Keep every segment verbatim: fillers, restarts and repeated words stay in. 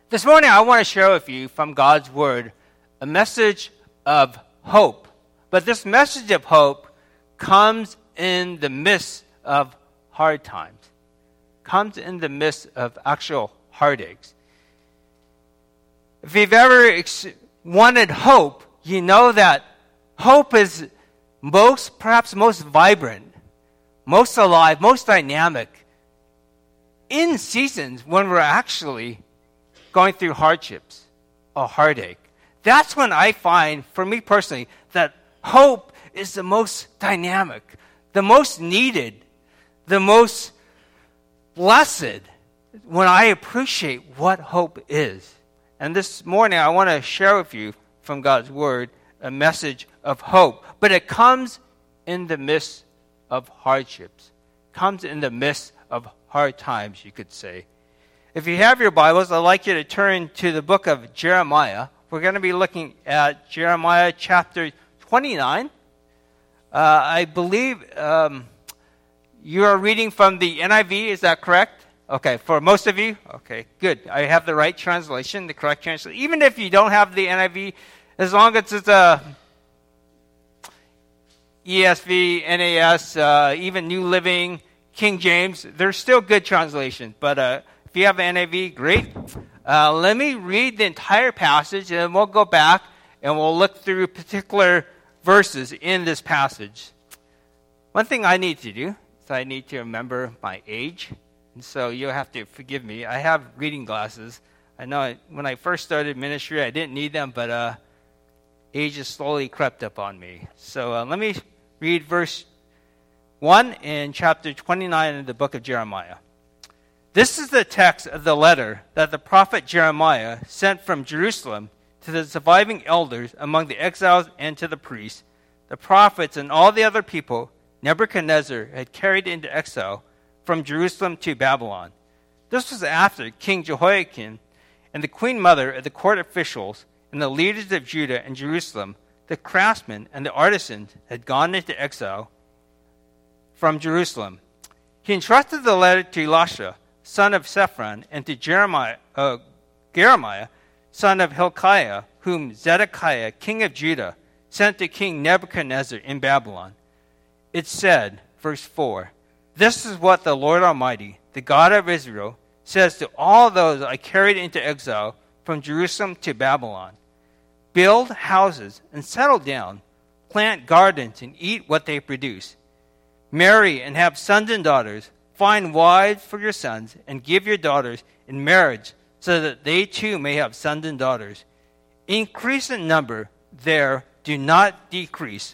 This morning, I want to share with you from God's Word a message of hope. But this message of hope comes in the midst of hard times, comes in the midst of actual heartaches. If you've ever ex- wanted hope, you know that hope is most, perhaps most vibrant, most alive, most dynamic in seasons when we're actually going through hardships or heartache. That's when I find, for me personally, that hope is the most dynamic, the most needed, the most blessed, when I appreciate what hope is. And this morning, I want to share with you from God's Word a message of hope. But it comes in the midst of hardships, comes in the midst of hard times, you could say. If you have your Bibles, I'd like you to turn to the book of Jeremiah. We're going to be looking at Jeremiah chapter twenty-nine. Uh, I believe um, you are reading from the N I V, is that correct? Okay, for most of you? Okay, good. I have the right translation, the correct translation. Even if you don't have the N I V, as long as it's a E S V, N A S, uh, even New Living, King James, they're still good translations. But uh, if you have an N I V, great. Uh, let me read the entire passage, and then we'll go back and we'll look through particular verses in this passage. One thing I need to do is I need to remember my age. And so you'll have to forgive me. I have reading glasses. I know I, when I first started ministry, I didn't need them, but uh, age has slowly crept up on me. So uh, let me read verse one in chapter twenty-nine of the book of Jeremiah. This is the text of the letter that the prophet Jeremiah sent from Jerusalem to the surviving elders among the exiles and to the priests, the prophets, and all the other people Nebuchadnezzar had carried into exile from Jerusalem to Babylon. This was after King Jehoiakim and the queen mother of the court officials and the leaders of Judah and Jerusalem, the craftsmen and the artisans, had gone into exile from Jerusalem. He entrusted the letter to Elisha, son of Shaphan, and to Jeremiah, uh, Jeremiah, son of Hilkiah, whom Zedekiah, king of Judah, sent to King Nebuchadnezzar in Babylon. It said, verse four, "This is what the Lord Almighty, the God of Israel, says to all those I carried into exile from Jerusalem to Babylon. Build houses and settle down, plant gardens and eat what they produce. Marry and have sons and daughters. Find wives for your sons and give your daughters in marriage so that they too may have sons and daughters. Increase in number there, do not decrease.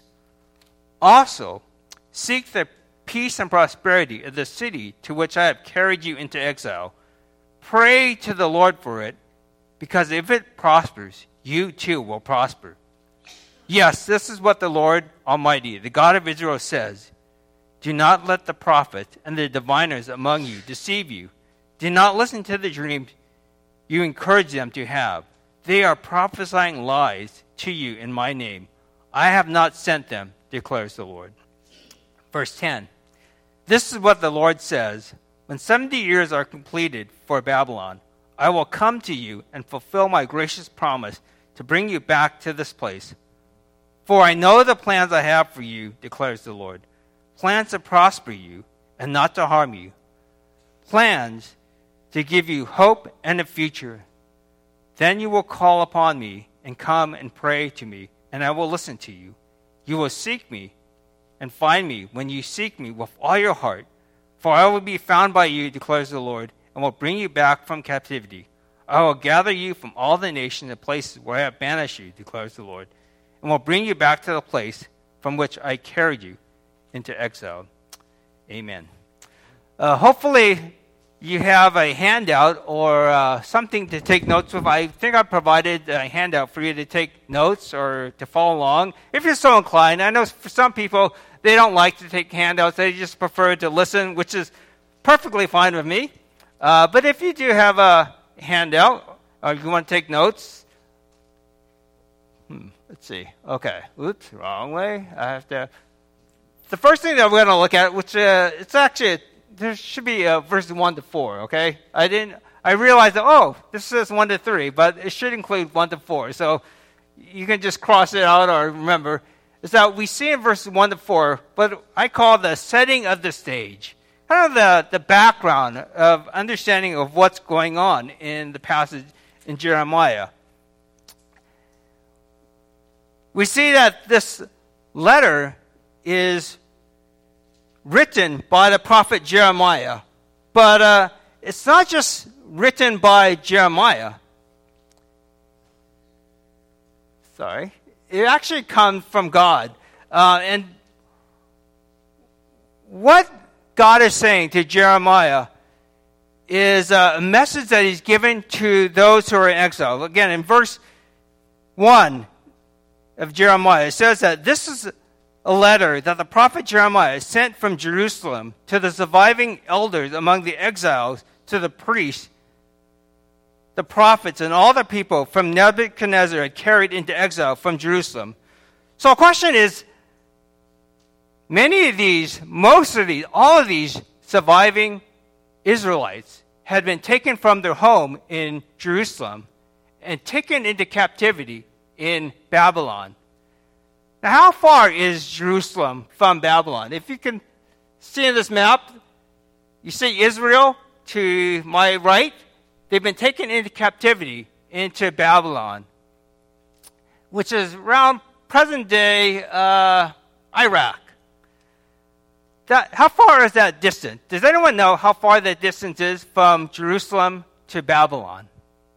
Also, seek the peace and prosperity of the city to which I have carried you into exile. Pray to the Lord for it, because if it prospers, you too will prosper. Yes, this is what the Lord Almighty, the God of Israel, says. Do not let the prophet and the diviners among you deceive you. Do not listen to the dreams you encourage them to have. They are prophesying lies to you in my name. I have not sent them, declares the Lord." Verse ten. This is what the Lord says. When seventy years are completed for Babylon, I will come to you and fulfill my gracious promise to bring you back to this place. For I know the plans I have for you, declares the Lord. Plans to prosper you and not to harm you. Plans to give you hope and a future. Then you will call upon me and come and pray to me, and I will listen to you. You will seek me and find me when you seek me with all your heart. For I will be found by you, declares the Lord, and will bring you back from captivity. I will gather you from all the nations and places where I have banished you, declares the Lord, and will bring you back to the place from which I carried you into exile. Amen. Uh, hopefully you have a handout or uh, something to take notes with. I think I provided a handout for you to take notes or to follow along. If you're so inclined, I know for some people, they don't like to take handouts. They just prefer to listen, which is perfectly fine with me. Uh, but if you do have a handout, or if you want to take notes, hmm, let's see. Okay, oops, wrong way. I have to. The first thing that we're going to look at, which uh, it's actually there should be uh, verses one to four. Okay, I didn't. I realized that, oh, this says one to three, but it should include one to four. So you can just cross it out or remember. Is that we see in verses one to four what I call the setting of the stage. Kind of the, the background of understanding of what's going on in the passage in Jeremiah. We see that this letter is written by the prophet Jeremiah. But uh, it's not just written by Jeremiah. Sorry. It actually comes from God. Uh, and what God is saying to Jeremiah is a message that he's given to those who are in exile. Again, in verse one of Jeremiah, it says that this is a letter that the prophet Jeremiah sent from Jerusalem to the surviving elders among the exiles, to the priests, the prophets, and all the people from Nebuchadnezzar had carried into exile from Jerusalem. So the question is, many of these, most of these, all of these surviving Israelites had been taken from their home in Jerusalem and taken into captivity in Babylon. Now, how far is Jerusalem from Babylon? If you can see in this map, you see Israel to my right. They've been taken into captivity into Babylon, which is around present-day uh, Iraq. That, how far is that distance? Does anyone know how far that distance is from Jerusalem to Babylon?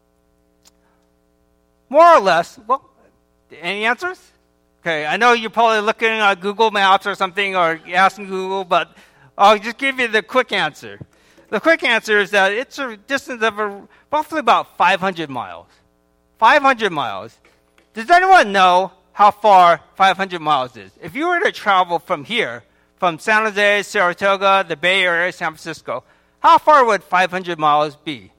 More or less. Well, any answers? Okay, I know you're probably looking at Google Maps or something or asking Google, but I'll just give you the quick answer. The quick answer is that it's a distance of a, roughly about five hundred miles. five hundred miles. Does anyone know how far five hundred miles is? If you were to travel from here, from San Jose, Saratoga, the Bay Area, San Francisco, how far would five hundred miles be?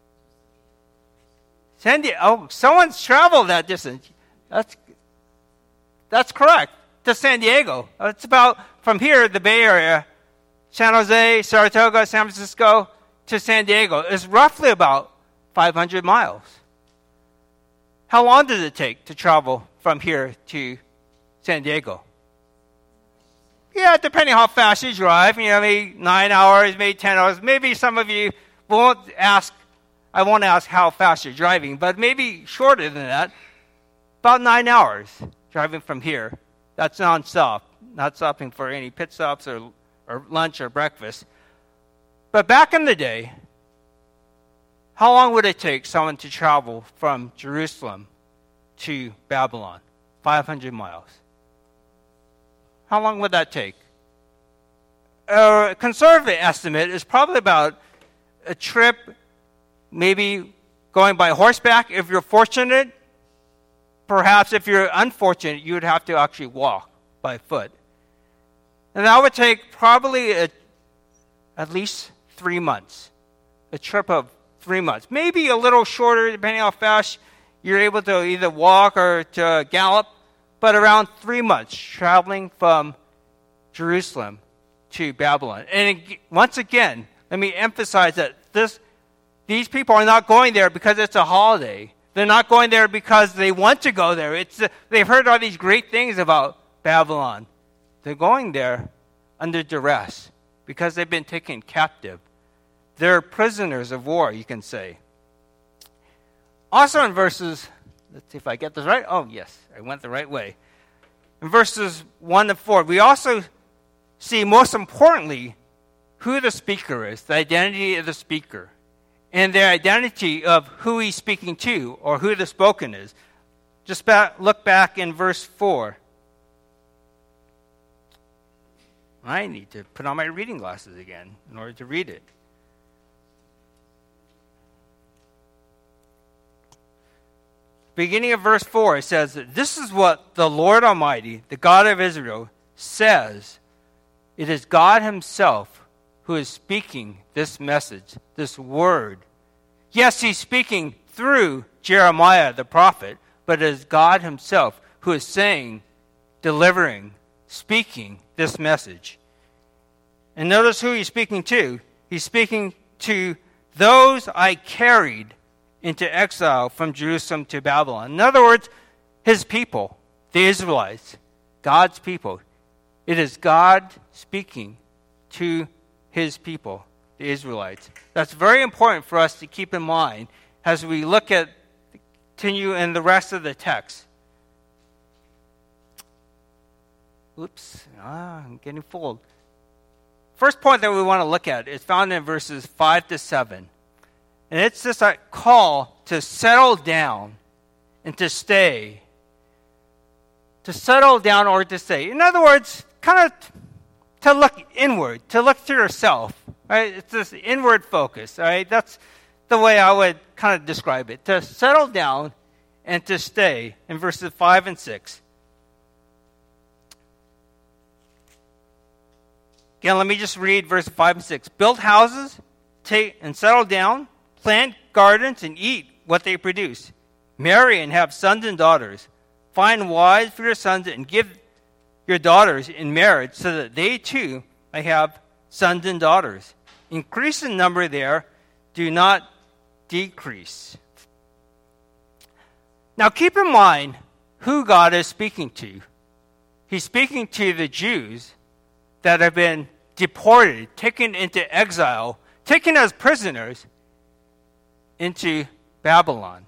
San Diego. Oh, someone's traveled that distance. That's that's correct. To San Diego. It's about from here, the Bay Area, San Jose, Saratoga, San Francisco, to San Diego. It's roughly about five hundred miles. How long does it take to travel from here to San Diego? Yeah, depending how fast you drive, you know, maybe nine hours, maybe ten hours. Maybe some of you won't ask, I won't ask how fast you're driving, but maybe shorter than that, about nine hours driving from here. That's nonstop, not stopping for any pit stops or, or lunch or breakfast. But back in the day, how long would it take someone to travel from Jerusalem to Babylon? five hundred miles. How long would that take? A conservative estimate is probably about a trip, maybe going by horseback if you're fortunate. Perhaps if you're unfortunate, you would have to actually walk by foot. And that would take probably a, at least three months. A trip of three months. Maybe a little shorter depending how fast you're able to either walk or to gallop. But around three months traveling from Jerusalem to Babylon. And once again, let me emphasize that this, these people are not going there because it's a holiday. They're not going there because they want to go there. It's, they've heard all these great things about Babylon. They're going there under duress because they've been taken captive. They're prisoners of war, you can say. Also in verses, let's see if I get this right. Oh, yes, I went the right way. In verses one to four, we also see, most importantly, who the speaker is, the identity of the speaker, and the identity of who he's speaking to or who the spoken is. Just back, look back in verse four. I need to put on my reading glasses again in order to read it. Beginning of verse four, it says, "This is what the Lord Almighty, the God of Israel, says. It is God himself who is speaking this message, this word. Yes, he's speaking through Jeremiah the prophet, but it is God himself who is saying, delivering, speaking this message." And notice who he's speaking to. He's speaking to those I carried into exile from Jerusalem to Babylon. In other words, his people, the Israelites, God's people. It is God speaking to his people, the Israelites. That's very important for us to keep in mind as we look at, continue in the rest of the text. Oops, ah, I'm getting full. First point that we want to look at is found in verses five to seven. And it's just a call to settle down and to stay. To settle down or to stay. In other words, kind of to look inward, to look to yourself. Right? It's this inward focus. Right? That's the way I would kind of describe it. To settle down and to stay in verses five and six. Again, let me just read verses five and six. Build houses, take and settle down, plant gardens, and eat what they produce. Marry and have sons and daughters. Find wives for your sons and give your daughters in marriage so that they too may have sons and daughters. Increase in number there, do not decrease. Now keep in mind who God is speaking to. He's speaking to the Jews that have been deported, taken into exile, taken as prisoners into Babylon.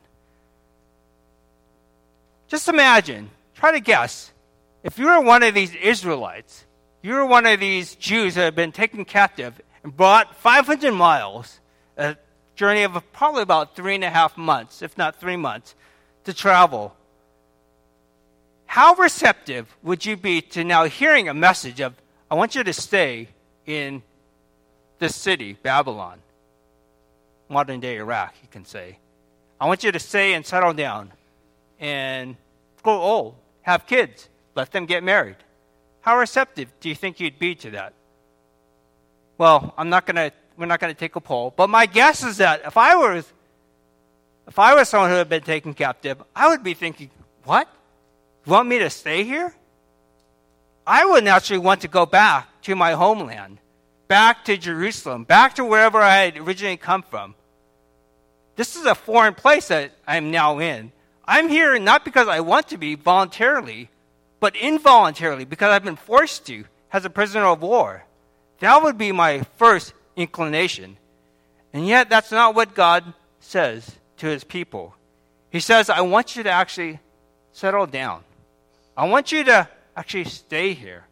Just imagine, try to guess, if you were one of these Israelites, you were one of these Jews that have been taken captive and brought five hundred miles, a journey of probably about three and a half months, if not three months, to travel. How receptive would you be to now hearing a message of, I want you to stay in this city, Babylon, modern day Iraq, you can say. I want you to stay and settle down and grow old, have kids, let them get married. How receptive do you think you'd be to that? Well, I'm not gonna. We're not gonna take a poll, but my guess is that if I was, if I was someone who had been taken captive, I would be thinking, "What? You want me to stay here?" I would naturally want to go back to my homeland, back to Jerusalem, back to wherever I had originally come from. This is a foreign place that I'm now in. I'm here not because I want to be voluntarily, but involuntarily, because I've been forced to as a prisoner of war. That would be my first inclination. And yet, that's not what God says to his people. He says, I want you to actually settle down. I want you to actually stay here.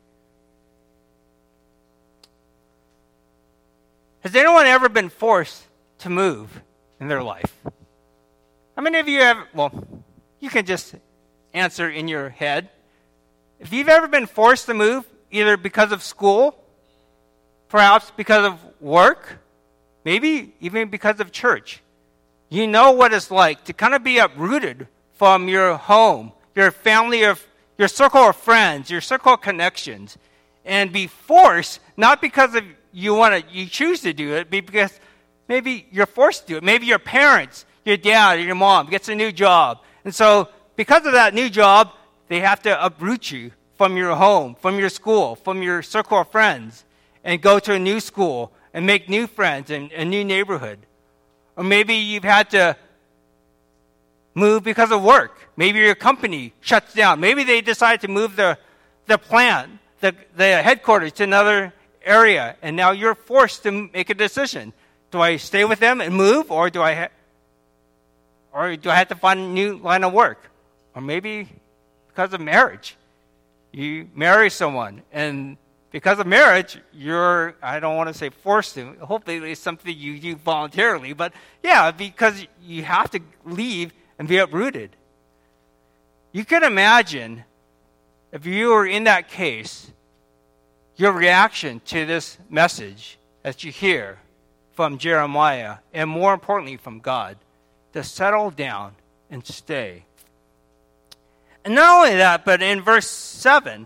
Has anyone ever been forced to move in their life? How many of you have, well, you can just answer in your head. If you've ever been forced to move, either because of school, perhaps because of work, maybe even because of church, you know what it's like to kind of be uprooted from your home, your family, your, your circle of friends, your circle of connections, and be forced, not because of you want to, you choose to do it, but because maybe you're forced to do it. Maybe your parents, your dad or your mom gets a new job. And so because of that new job, they have to uproot you from your home, from your school, from your circle of friends, and go to a new school and make new friends in a new neighborhood. Or maybe you've had to move because of work. Maybe your company shuts down. Maybe they decide to move the, the plant, the, the headquarters to another area, and now you're forced to make a decision. Do I stay with them and move, or do I ha- or do I have to find a new line of work? Or maybe because of marriage. You marry someone, and because of marriage, you're, I don't want to say forced to, hopefully it's something you do voluntarily, but yeah, because you have to leave and be uprooted. You can imagine, if you were in that case, your reaction to this message that you hear from Jeremiah, and more importantly from God, to settle down and stay. And not only that, but in verse seven,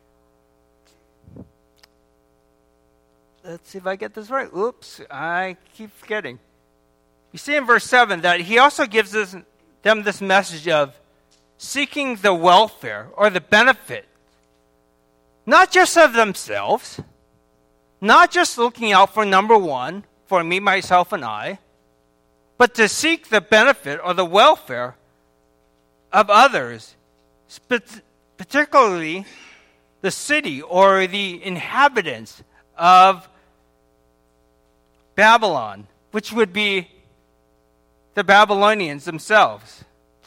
let's see if I get this right. Oops, I keep forgetting. You see in verse seven that he also gives this, them this message of seeking the welfare or the benefit, not just of themselves, not just looking out for number one, for me, myself, and I, but to seek the benefit or the welfare of others, particularly the city or the inhabitants of Babylon, which would be the Babylonians themselves.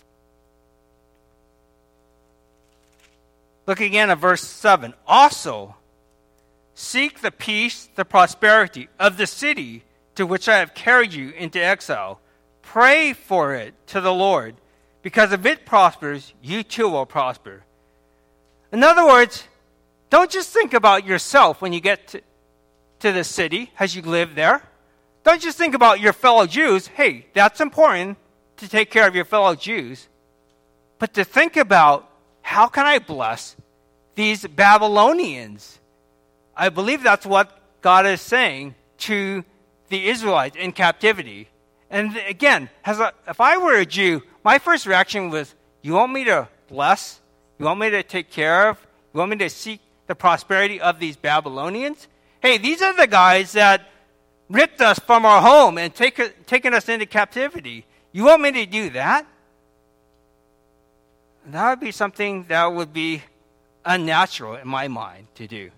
Look again at verse seven. Also, seek the peace, the prosperity of the city to which I have carried you into exile. Pray for it to the Lord, because if it prospers, you too will prosper. In other words, don't just think about yourself when you get to, to the city as you live there. Don't just think about your fellow Jews. Hey, that's important to take care of your fellow Jews. But to think about, how can I bless these Babylonians? I believe that's what God is saying to the Israelites in captivity. And again, as a, if I were a Jew, my first reaction was, you want me to bless? You want me to take care of? You want me to seek the prosperity of these Babylonians? Hey, these are the guys that ripped us from our home and take, taken us into captivity. You want me to do that? That would be something that would be unnatural in my mind to do.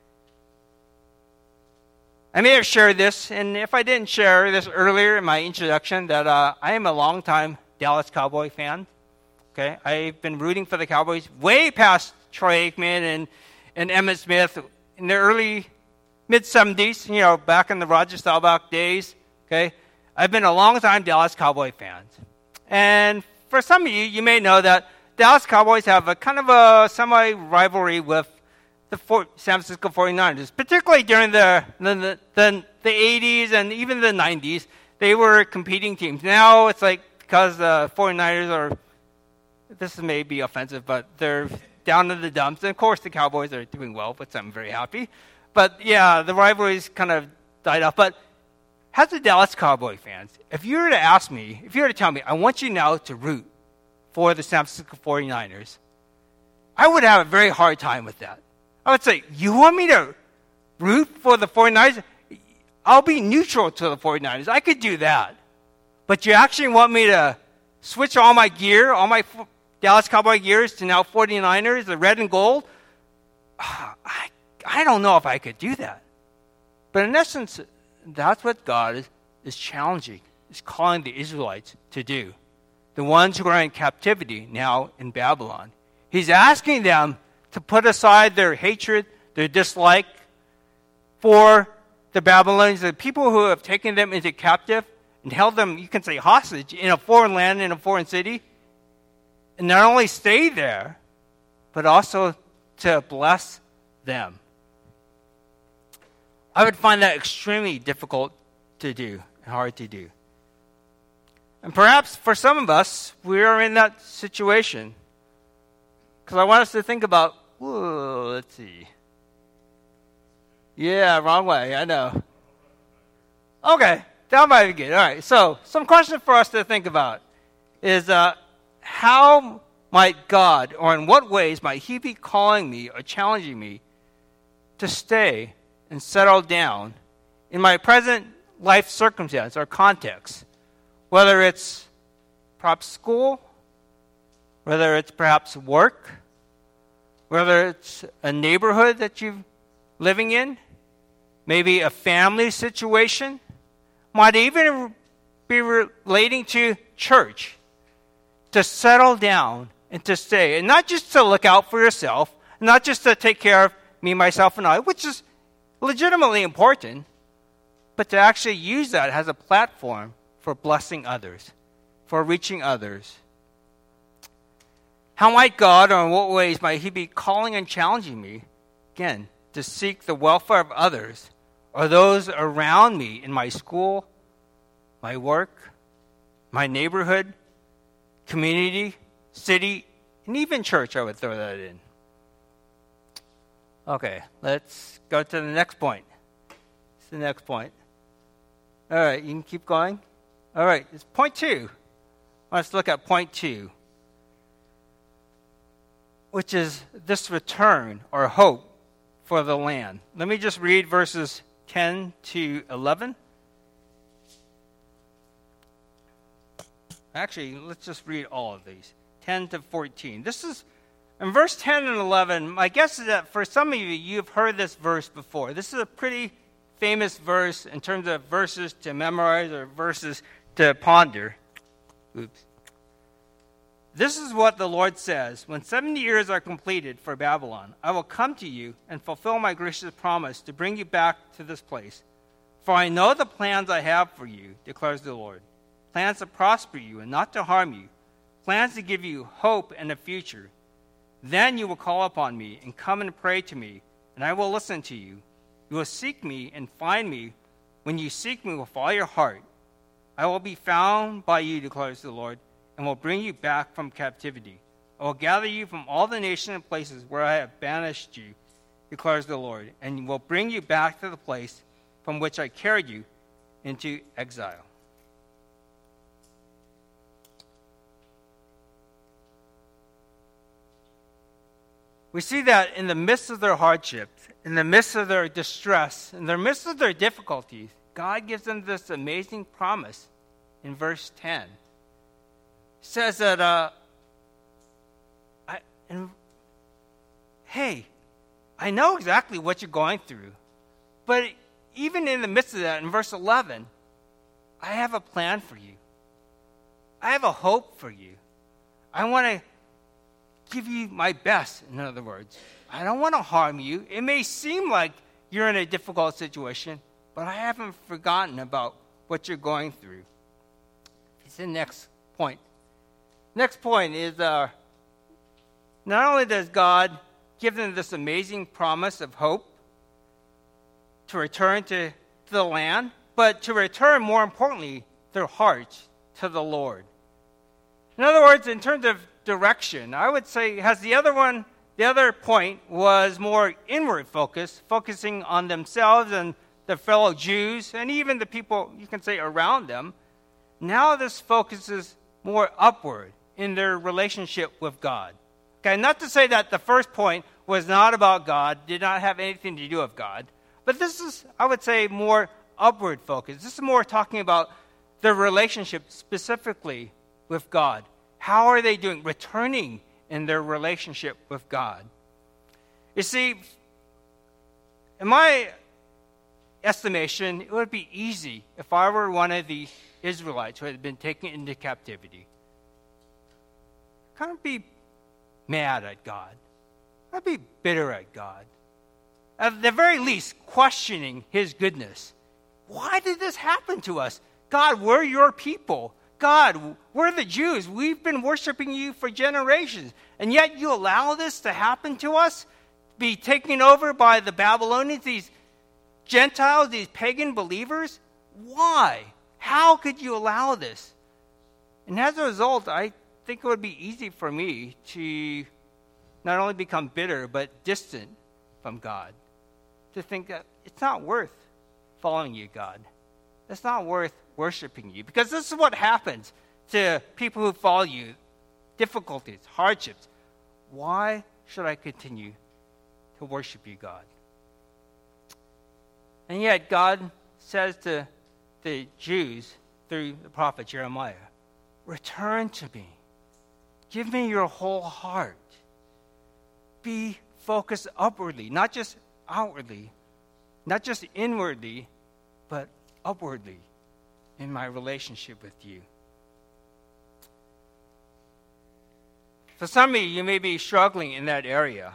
I may have shared this, and if I didn't share this earlier in my introduction, that uh, I am a longtime Dallas Cowboy fan. Okay, I've been rooting for the Cowboys way past Troy Aikman and, and Emmitt Smith in the early mid-seventies, you know, back in the Roger Staubach days. Okay, I've been a long-time Dallas Cowboy fan. And for some of you, you may know that Dallas Cowboys have a kind of a semi-rivalry with the San Francisco forty-niners, particularly during the the, the the eighties and even the nineties. They were competing teams. Now it's like, because the forty-niners are, this may be offensive, but they're down in the dumps. And of course, the Cowboys are doing well, which I'm very happy. But yeah, the rivalries kind of died off. But as a Dallas Cowboy fans, if you were to ask me, if you were to tell me, I want you now to root for the San Francisco forty-niners, I would have a very hard time with that. I would say, you want me to root for the forty-niners? I'll be neutral to the forty-niners. I could do that. But you actually want me to switch all my gear, all my Dallas Cowboy gears to now forty-niners, the red and gold? I, I don't know if I could do that. But in essence, that's what God is, is challenging, is calling the Israelites to do. The ones who are in captivity now in Babylon. He's asking them to put aside their hatred, their dislike for the Babylonians, the people who have taken them into captive and held them, you can say, hostage in a foreign land, in a foreign city, and not only stay there, but also to bless them. I would find that extremely difficult to do and hard to do. And perhaps for some of us, we are in that situation. Because I want us to think about, whoa, let's see. Yeah, wrong way, I know. Okay, that might be good. All right, so some questions for us to think about is uh, how might God, or in what ways might He be calling me or challenging me to stay and settle down in my present life circumstance or context, whether it's perhaps school, whether it's perhaps work, whether it's a neighborhood that you're living in, maybe a family situation, might even be relating to church, to settle down and to stay, and not just to look out for yourself, not just to take care of me, myself, and I, which is legitimately important, but to actually use that as a platform for blessing others, for reaching others. How might God, or in what ways might He be calling and challenging me, again, to seek the welfare of others, or those around me in my school, my work, my neighborhood, community, city, and even church? I would throw that in. Okay, let's go to the next point. It's the next point. All right, you can keep going. All right, it's point two. Let's look at point two, which is this return or hope for the land. Let me just read verses ten to eleven. Actually, let's just read all of these, ten to fourteen. This is, in verse ten and eleven, my guess is that for some of you, you've heard this verse before. This is a pretty famous verse in terms of verses to memorize or verses to ponder. Oops. This is what the Lord says. When seventy years are completed for Babylon, I will come to you and fulfill my gracious promise to bring you back to this place. For I know the plans I have for you, declares the Lord. Plans to prosper you and not to harm you. Plans to give you hope and a future. Then you will call upon me and come and pray to me, and I will listen to you. You will seek me and find me when you seek me with all your heart. I will be found by you, declares the Lord, and will bring you back from captivity. I will gather you from all the nations and places where I have banished you, declares the Lord, and will bring you back to the place from which I carried you into exile. We see that in the midst of their hardships, in the midst of their distress, in the midst of their difficulties, God gives them this amazing promise in verse ten. It says that, uh, I, and, hey, I know exactly what you're going through, but even in the midst of that, in verse eleven, I have a plan for you. I have a hope for you. I want to give you my best, in other words. I don't want to harm you. It may seem like you're in a difficult situation, but I haven't forgotten about what you're going through. It's the next point. Next point is uh, not only does God give them this amazing promise of hope to return to, to the land, but to return, more importantly, their hearts to the Lord. In other words, in terms of direction, I would say, has the other one, the other point was more inward focus, focusing on themselves and their fellow Jews, and even the people, you can say, around them. Now this focuses more upward in their relationship with God. Okay, not to say that the first point was not about God, did not have anything to do with God, but this is, I would say, more upward focus. This is more talking about their relationship specifically with God. How are they doing? Returning in their relationship with God. You see, in my estimation, it would be easy if I were one of the Israelites who had been taken into captivity. Kind of be mad at God. I'd be bitter at God. At the very least, questioning his goodness. Why did this happen to us? God, we're your people. God, we're the Jews. We've been worshiping you for generations. And yet you allow this to happen to us? Be taken over by the Babylonians, these Gentiles, these pagan believers? Why? How could you allow this? And as a result, I think it would be easy for me to not only become bitter, but distant from God. To think that it's not worth following you, God. It's not worth worshiping you. Because this is what happens to people who follow you. Difficulties, hardships. Why should I continue to worship you, God? And yet God says to the Jews through the prophet Jeremiah, return to me. Give me your whole heart. Be focused upwardly, not just outwardly, not just inwardly, but upwardly in my relationship with you. For some of you, you may be struggling in that area.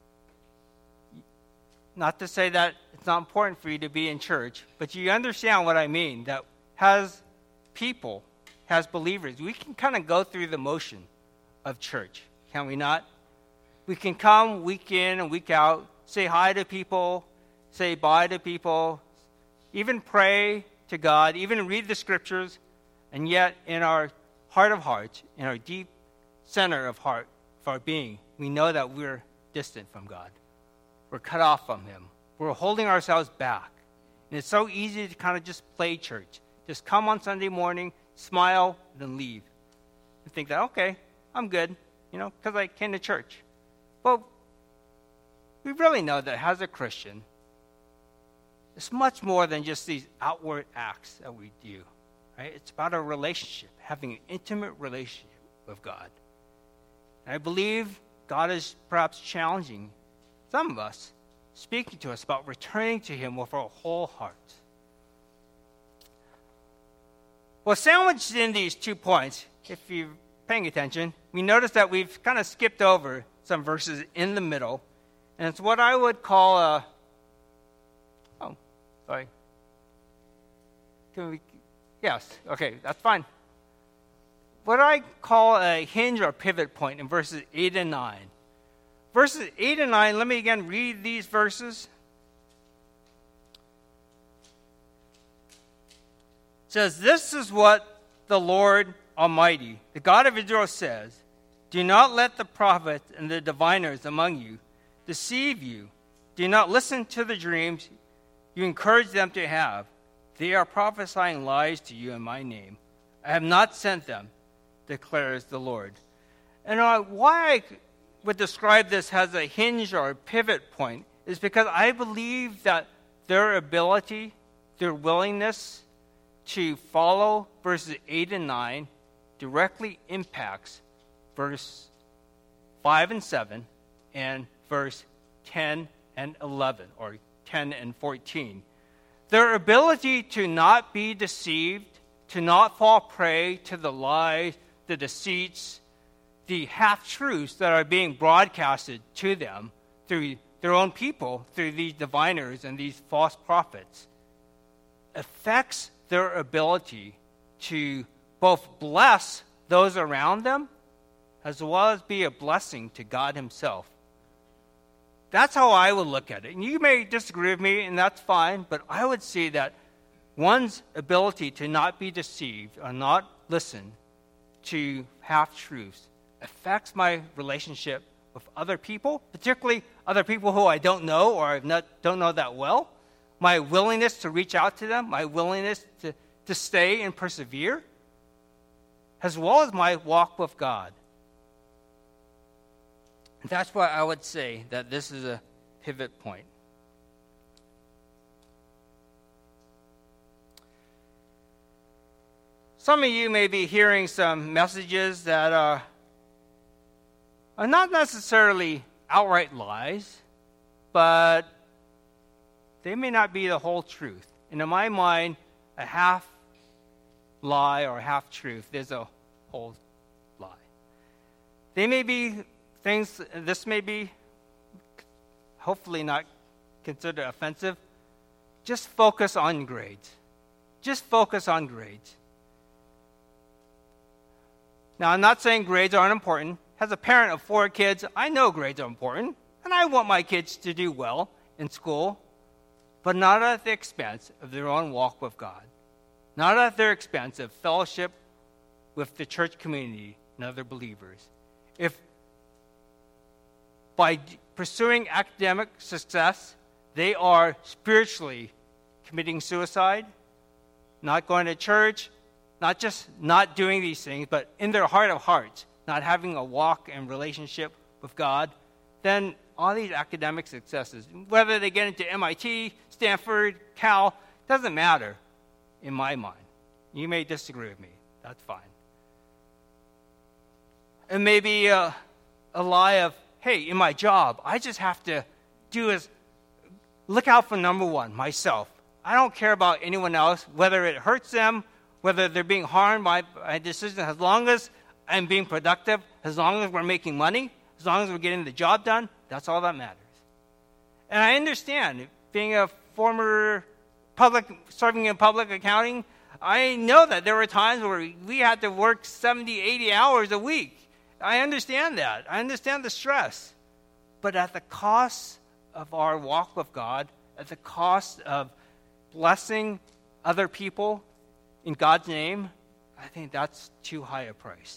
Not to say that it's not important for you to be in church, but you understand what I mean, that as people, as believers, we can kind of go through the motion of church, can we not? We can come week in and week out, say hi to people, say bye to people, even pray to God, even read the scriptures, and yet in our heart of hearts, in our deep center of heart, of our being, we know that we're distant from God. We're cut off from him. We're holding ourselves back. And it's so easy to kind of just play church. Just come on Sunday morning, smile, then leave. And think that, okay, I'm good, you know, because I came to church. Well, we really know that as a Christian, it's much more than just these outward acts that we do, right? It's about a relationship. having an intimate relationship with God. And I believe God is perhaps challenging some of us, speaking to us about returning to him with our whole heart. Well, sandwiched in these two points, if you're paying attention, we notice that we've kind of skipped over some verses in the middle. And it's what I would call a... Oh, sorry. Can we... Yes, okay, that's fine. What I call a hinge or pivot point in verses eight and nine. Verses eight and nine, let me again read these verses. It says, "This is what the Lord Almighty, the God of Israel, says, do not let the prophets and the diviners among you deceive you. Do not listen to the dreams you encourage them to have. They are prophesying lies to you in my name. I have not sent them, declares the Lord." And uh, why I would describe this as a hinge or a pivot point is because I believe that their ability, their willingness to follow verses eight and nine directly impacts verse five and seven and verse ten and eleven, or ten and fourteen. Their ability to not be deceived, to not fall prey to the lies, the deceits, the half-truths that are being broadcasted to them through their own people, through these diviners and these false prophets, affects their ability to both bless those around them as well as be a blessing to God himself. That's how I would look at it. And you may disagree with me, and that's fine, but I would see that one's ability to not be deceived or not listen to half-truths affects my relationship with other people, particularly other people who I don't know or I not, don't know that well. My willingness to reach out to them, my willingness to, to stay and persevere, as well as my walk with God. And that's why I would say that this is a pivot point. Some of you may be hearing some messages that are, are not necessarily outright lies, but they may not be the whole truth. And in my mind, a half lie or half truth is a whole lie. They may be things, this may be hopefully not considered offensive. Just focus on grades. Just focus on grades. Now, I'm not saying grades aren't important. As a parent of four kids, I know grades are important, and I want my kids to do well in school, but not at the expense of their own walk with God, not at their expense of fellowship with the church community and other believers. If by pursuing academic success, they are spiritually committing suicide, not going to church, not just not doing these things, but in their heart of hearts, not having a walk and relationship with God, then all these academic successes, whether they get into M I T, Stanford, Cal, doesn't matter in my mind. You may disagree with me. That's fine. And maybe a, a lie of, hey, in my job, I just have to do is look out for number one, myself. I don't care about anyone else, whether it hurts them, whether they're being harmed by my decision, as long as I'm being productive, as long as we're making money, as long as we're getting the job done, that's all that matters. And I understand, being a former public, serving in public accounting, I know that there were times where we had to work seventy, eighty hours a week. I understand that. I understand the stress. But at the cost of our walk with God, at the cost of blessing other people in God's name, I think that's too high a price.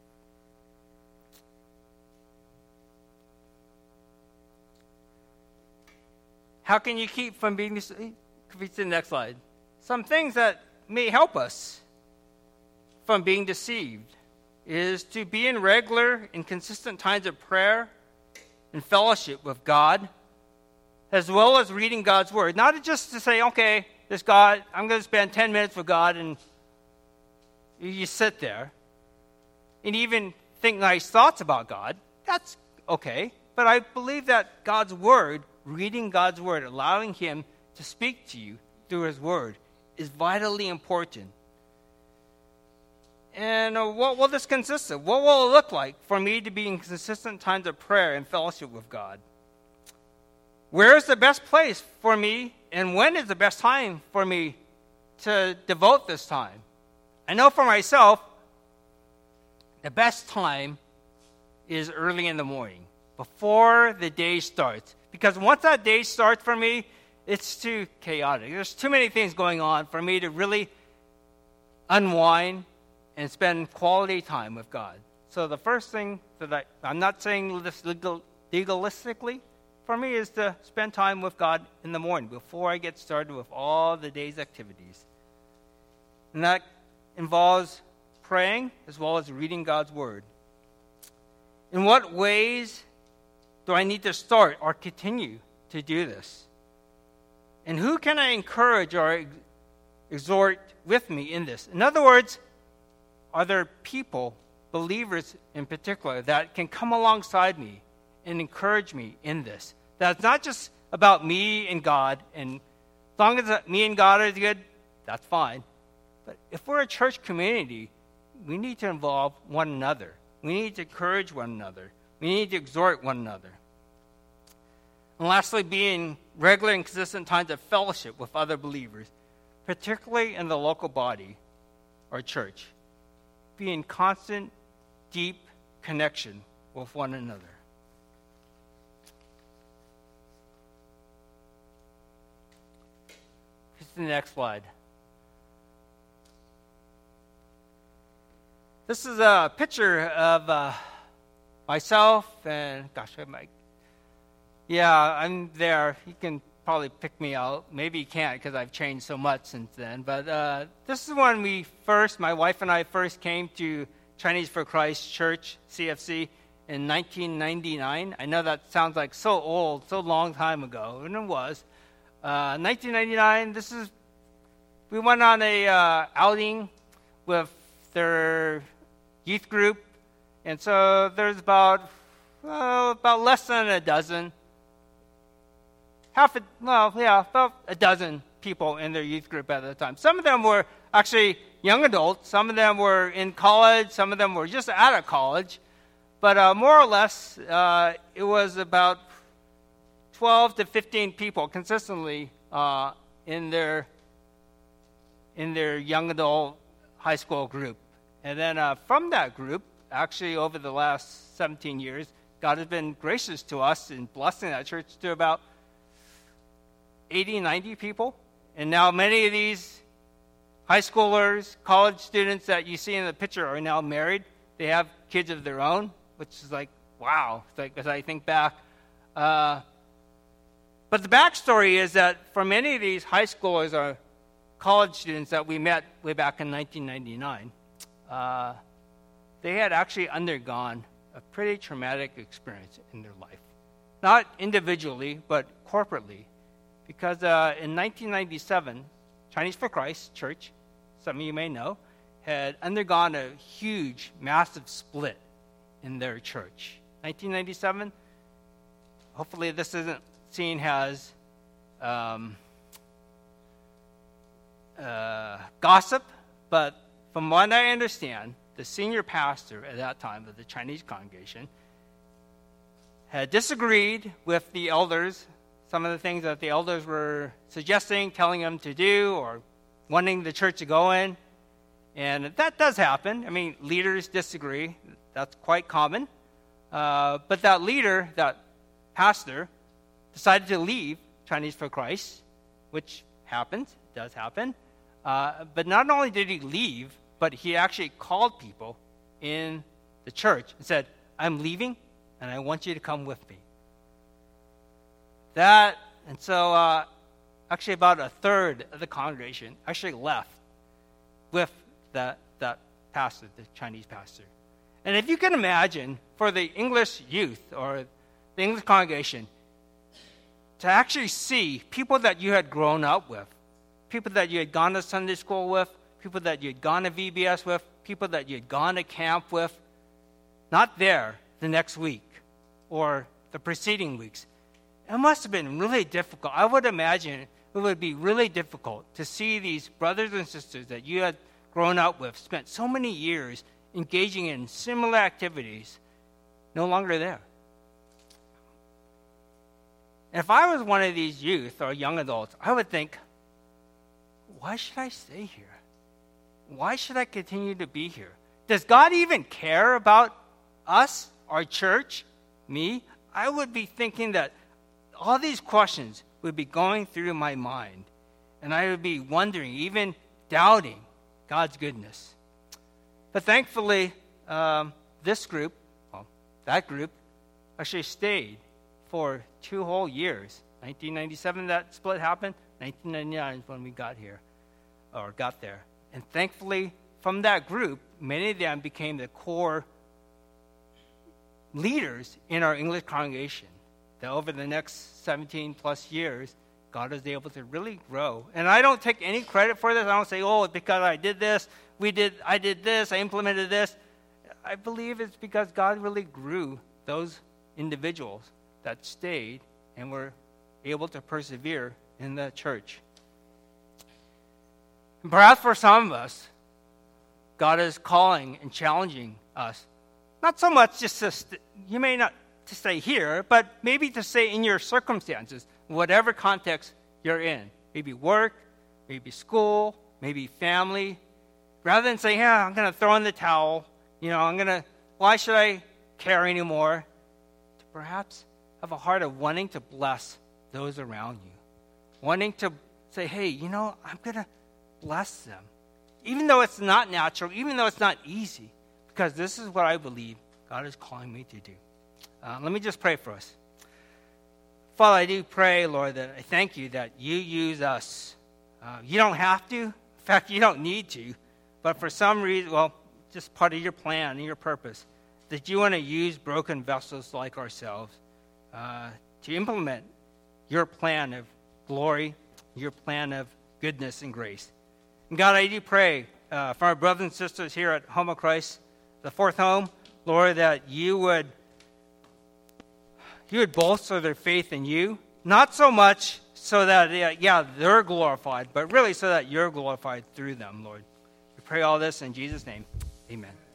How can you keep from being, could we see the next slide? Some things that may help us from being deceived is to be in regular and consistent times of prayer and fellowship with God, as well as reading God's Word. Not just to say, okay, this God, I'm going to spend ten minutes with God and, you sit there and even think nice thoughts about God, that's okay. But I believe that God's Word, reading God's Word, allowing Him to speak to you through His Word is vitally important. And uh, what will this consist of? What will it look like for me to be in consistent times of prayer and fellowship with God? Where is the best place for me, and when is the best time for me to devote this time? I know for myself, the best time is early in the morning, before the day starts. Because once that day starts for me, it's too chaotic. There's too many things going on for me to really unwind and spend quality time with God. So the first thing that I, I'm not saying this legal, legalistically, for me is to spend time with God in the morning before I get started with all the day's activities. And that involves praying as well as reading God's Word. In what ways do I need to start or continue to do this? And who can I encourage or exhort with me in this? In other words, are there people, believers in particular, that can come alongside me and encourage me in this? That's not just about me and God, and as long as me and God are good, that's fine. But if we're a church community, we need to involve one another. We need to encourage one another. We need to exhort one another. And lastly, being regular and consistent times of fellowship with other believers, particularly in the local body or church. Be in constant, deep connection with one another. Here's the next slide. This is a picture of uh, myself and, gosh, I might, yeah, I'm there. You can probably pick me out. Maybe you can't because I've changed so much since then. But uh, this is when we first, my wife and I first came to Chinese for Christ Church, C F C, in nineteen ninety-nine. I know that sounds like so old, so long time ago, and it was. Uh, nineteen ninety-nine, this is, we went on a uh, outing with their youth group, and so there's about, well, about less than a dozen. Half a, well, yeah, about a dozen people in their youth group at the time. Some of them were actually young adults. Some of them were in college. Some of them were just out of college. But uh, more or less, uh, it was about twelve to fifteen people consistently uh, in their in their young adult high school group. And then uh, from that group, actually over the last seventeen years, God has been gracious to us in blessing that church to about eighty, ninety people. And now many of these high schoolers, college students that you see in the picture are now married. They have kids of their own, which is like, wow, it's like, as I think back. Uh, but the backstory is that for many of these high schoolers or college students that we met way back in nineteen ninety-nine, uh, they had actually undergone a pretty traumatic experience in their life. Not individually, but corporately. Because uh, in nineteen ninety-seven, Chinese for Christ Church, some of you may know, had undergone a huge, massive split in their church. nineteen ninety-seven, hopefully this isn't seen as um, uh, gossip, but from what I understand, the senior pastor at that time of the Chinese congregation had disagreed with the elders, some of the things that the elders were suggesting, telling them to do, or wanting the church to go in. And that does happen. I mean, leaders disagree. That's quite common. Uh, but that leader, that pastor, decided to leave Chinese for Christ, which happens, does happen. Uh, but not only did he leave, but he actually called people in the church and said, I'm leaving, and I want you to come with me. That, and so uh, actually about a third of the congregation actually left with that, that pastor, the Chinese pastor. And if you can imagine, for the English youth or the English congregation, to actually see people that you had grown up with, people that you had gone to Sunday school with, people that you had gone to V B S with, people that you'd gone to camp with, not there the next week or the preceding weeks. It must have been really difficult. I would imagine it would be really difficult to see these brothers and sisters that you had grown up with, spent so many years engaging in similar activities, no longer there. If I was one of these youth or young adults, I would think, why should I stay here? Why should I continue to be here? Does God even care about us, our church, me? I would be thinking that all these questions would be going through my mind, and I would be wondering, even doubting God's goodness. But thankfully, um, this group, well, that group, actually stayed for two whole years. nineteen ninety-seven, that split happened. nineteen ninety-nine is when we got here, or got there. And thankfully, from that group, many of them became the core leaders in our English congregation. That over the next seventeen plus years, God was able to really grow. And I don't take any credit for this. I don't say, oh, it's because I did this, we did, I did this, I implemented this. I believe it's because God really grew those individuals that stayed and were able to persevere in the church. And perhaps for some of us, God is calling and challenging us. Not so much just to, st- you may not to stay here, but maybe to stay in your circumstances, whatever context you're in. Maybe work, maybe school, maybe family. Rather than saying, yeah, I'm going to throw in the towel, you know, I'm going to, why should I care anymore? To perhaps have a heart of wanting to bless those around you. Wanting to say, hey, you know, I'm going to bless them. Even though it's not natural, even though it's not easy, because this is what I believe God is calling me to do. Uh, let me just pray for us. Father, I do pray, Lord, that I thank you that you use us. Uh, you don't have to. In fact, you don't need to. But for some reason, well, just part of your plan and your purpose, that you want to use broken vessels like ourselves uh, to implement your plan of glory, your plan of goodness and grace. And God, I do pray uh, for our brothers and sisters here at Home of Christ, the fourth home, Lord, that you would you would bolster their faith in you, not so much so that, uh, yeah, they're glorified, but really so that you're glorified through them, Lord. We pray all this in Jesus' name. Amen.